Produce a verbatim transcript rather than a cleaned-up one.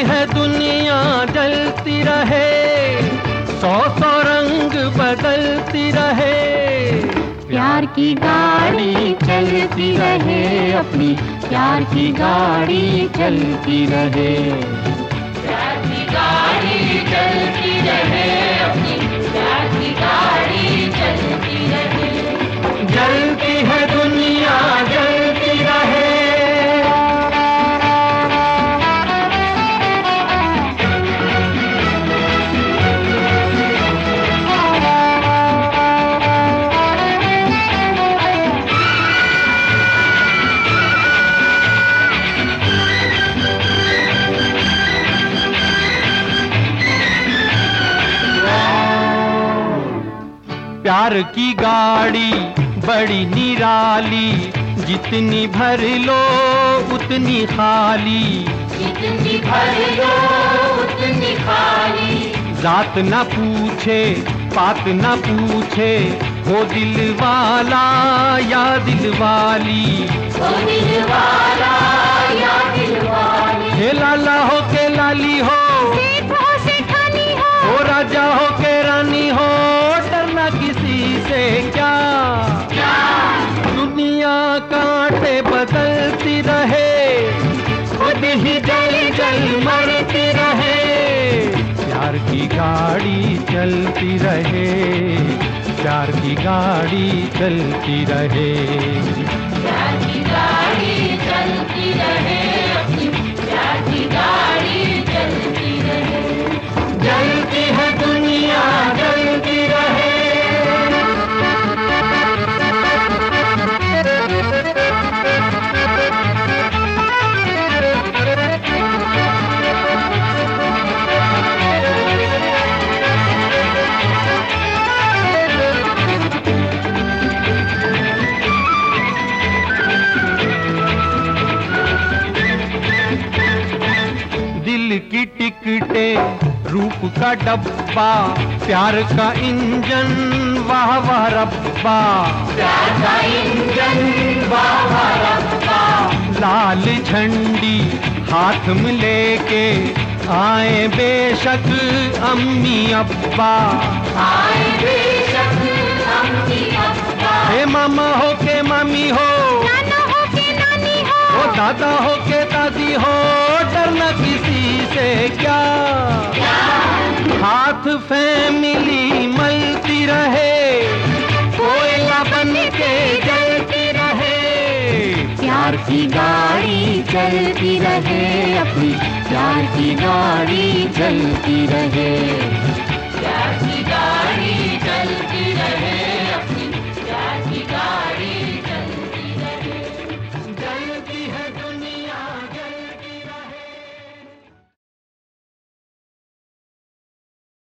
है दुनिया जलती रहे, सौ सौ रंग बदलती रहे। प्यार की गाड़ी चलती रहे अपनी, प्यार की गाड़ी चलती रहे। प्यार की गाड़ी चलती रहे अपनी, प्यार की गाड़ी चलती रहे। जलती है दुनिया जलती रहे। प्यार की गाड़ी बड़ी निराली, जितनी भर लो उतनी खाली, जितनी भर लो उतनी खाली। जात न पूछे बात न पूछे, हो दिल वाला या दिल वाली, हो दिल वाला या दिल वाली। हे लाला हो के लाली हो, सेठ हो सेठानी हो, हो राजा हो के रानी हो, डरना किसी से क्या। क्या दुनिया कांटे बदलती रहे, खुद ही जल जल मरती रहे। प्यार की गाड़ी चलती रहे, प्यार की गाड़ी चलती रहे। प्यार की गाड़ी चलती रहे अपनी, प्यार की गाड़ी चलती रहे। जलती है दुनिया जलती रहे। दिल की टिकटे रूप का डब्बा, प्यार का इंजन वाह वाह रब्बा, प्यार का इंजन वाह वाह रब्बा। लाल झंडी हाथ में लेके आए बेशक अम्मी अब्बा, आए बेशक अम्मी अब्बा। हे मामा हो के मामी हो, नाना हो के नानी हो, ओ दादा हो के दादी हो, डरना किसी से क्या। हाथ फैमिली मलती रहे, कोयला बन के जलती रहे। प्यार की गाड़ी चलती रहे अपनी, प्यार की गाड़ी चलती रहे।